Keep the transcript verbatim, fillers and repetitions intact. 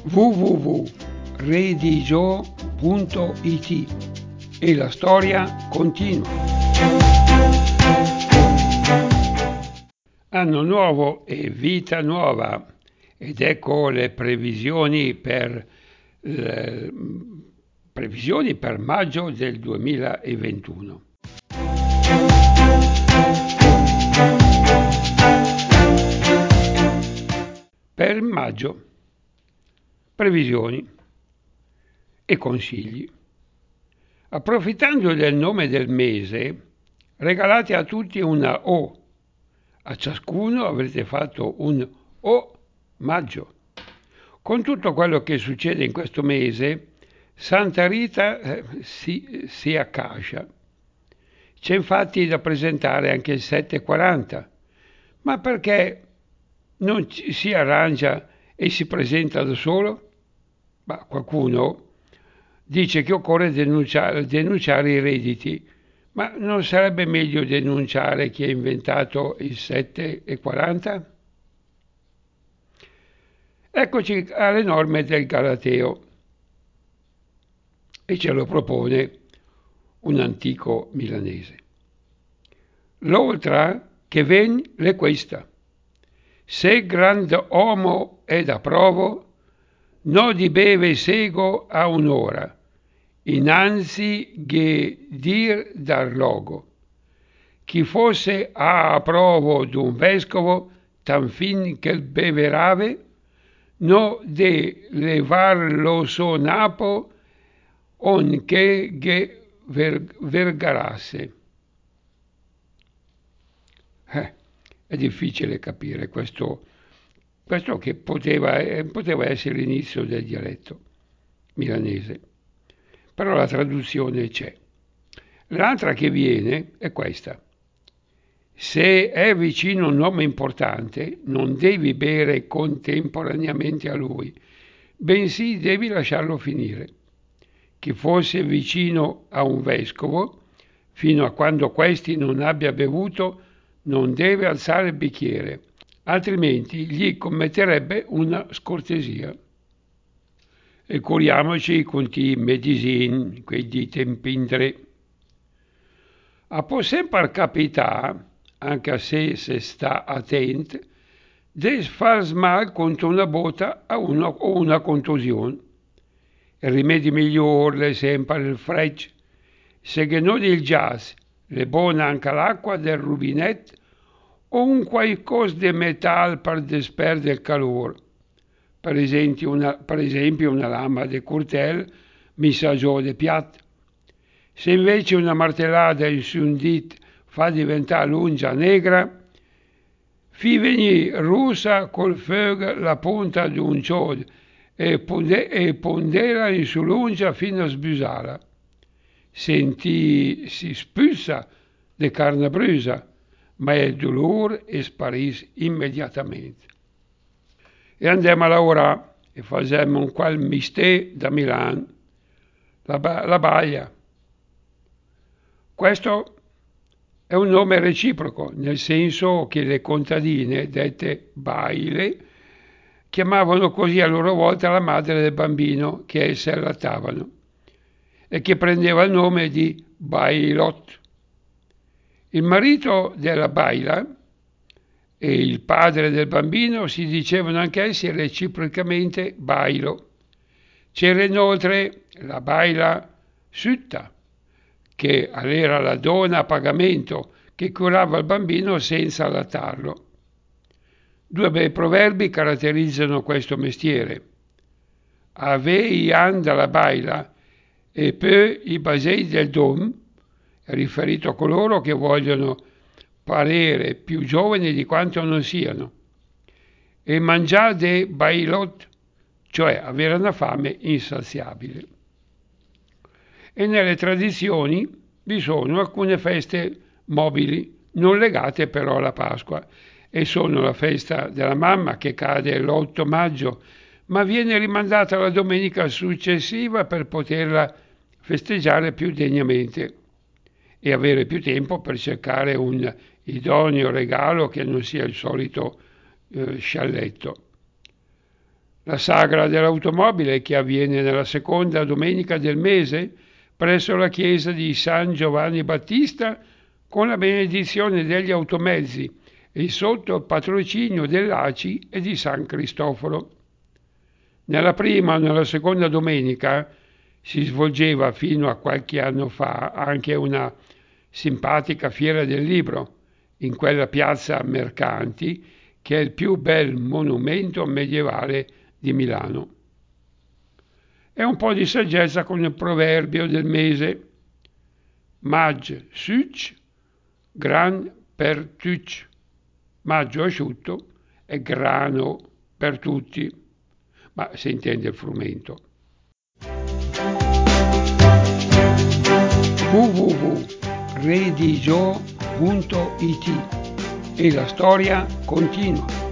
w w w punto redigio punto it e la storia continua. Anno nuovo e vita nuova, ed ecco le previsioni per, le previsioni per maggio del duemilaventuno. Per maggio, previsioni e consigli. Approfittando del nome del mese, regalate a tutti una O. A ciascuno avrete fatto un O maggio. Con tutto quello che succede in questo mese, Santa Rita eh, si, si accascia. C'è infatti da presentare anche il sette e quaranta, ma perché non ci si arrangia e si presenta da solo? Ma qualcuno dice che occorre denunciare, denunciare i redditi, ma non sarebbe meglio denunciare chi ha inventato il sette e quaranta? Eccoci alle norme del Galateo e ce lo propone un antico milanese. L'oltra che ven le questa, se grand homo ed approvo, no di beve sego a un'ora, innanzi che dir dar logo. Chi fosse a approvo d'un vescovo, tan fin che beverave, no de levar lo so napo, on che ge ver, vergarasse. Eh, è difficile capire questo, questo che poteva, eh, poteva essere l'inizio del dialetto milanese, però la traduzione c'è. L'altra che viene è questa. Se è vicino un uomo importante, non devi bere contemporaneamente a lui, bensì devi lasciarlo finire. Chi fosse vicino a un vescovo, fino a quando questi non abbia bevuto, non deve alzare il bicchiere, altrimenti gli commetterebbe una scortesia. E curiamoci con i medisin, quei di tempindre. A può sempre capitare, anche se se sta attento, di far mal contro una botta a una, o una contusione. Il rimedio migliore è sempre il freccio, se che non il jazz, le buone anche l'acqua del rubinetto o un qualcosa di metallo per disperdere il calore. Per esempio una, per esempio una lama di curtel messa giù di piatto. Se invece una martellata su un dito fa diventare l'ungia negra, fi venire russa col fuoco la punta di un chiodo e, ponde, e pondera sull'ungia fino a sbusarla. Senti si spuzza di carne brusa, ma il dolore sparisce immediatamente. E andiamo a lavorare e facciamo un qual mistè da Milano, la, la baglia. Questo è un nome reciproco, nel senso che le contadine, dette baile, chiamavano così a loro volta la madre del bambino che esse allattavano e che prendeva il nome di bailot. Il marito della baila e il padre del bambino si dicevano anch'essi reciprocamente bailo. C'era inoltre la baila sutta, che era la donna a pagamento che curava il bambino senza allattarlo. Due bei proverbi caratterizzano questo mestiere. Avei anda la baila e poi i basei del dom, riferito a coloro che vogliono parere più giovani di quanto non siano, e mangiare de bailot, cioè avere una fame insaziabile. E nelle tradizioni vi sono alcune feste mobili, non legate però alla Pasqua, e sono la festa della mamma che cade l'otto maggio, ma viene rimandata la domenica successiva per poterla festeggiare più degnamente e avere più tempo per cercare un idoneo regalo che non sia il solito eh, scialletto. La sagra dell'automobile che avviene nella seconda domenica del mese presso la chiesa di San Giovanni Battista con la benedizione degli automezzi e sotto il patrocinio dell'A C I e di San Cristoforo. Nella prima o nella seconda domenica si svolgeva fino a qualche anno fa anche una simpatica fiera del libro in quella piazza Mercanti che è il più bel monumento medievale di Milano. E un po' di saggezza con il proverbio del mese. Mag suc, gran per tuc. Maggio asciutto e grano per tutti, ma si intende il frumento. w w w punto redigio punto it e la storia continua.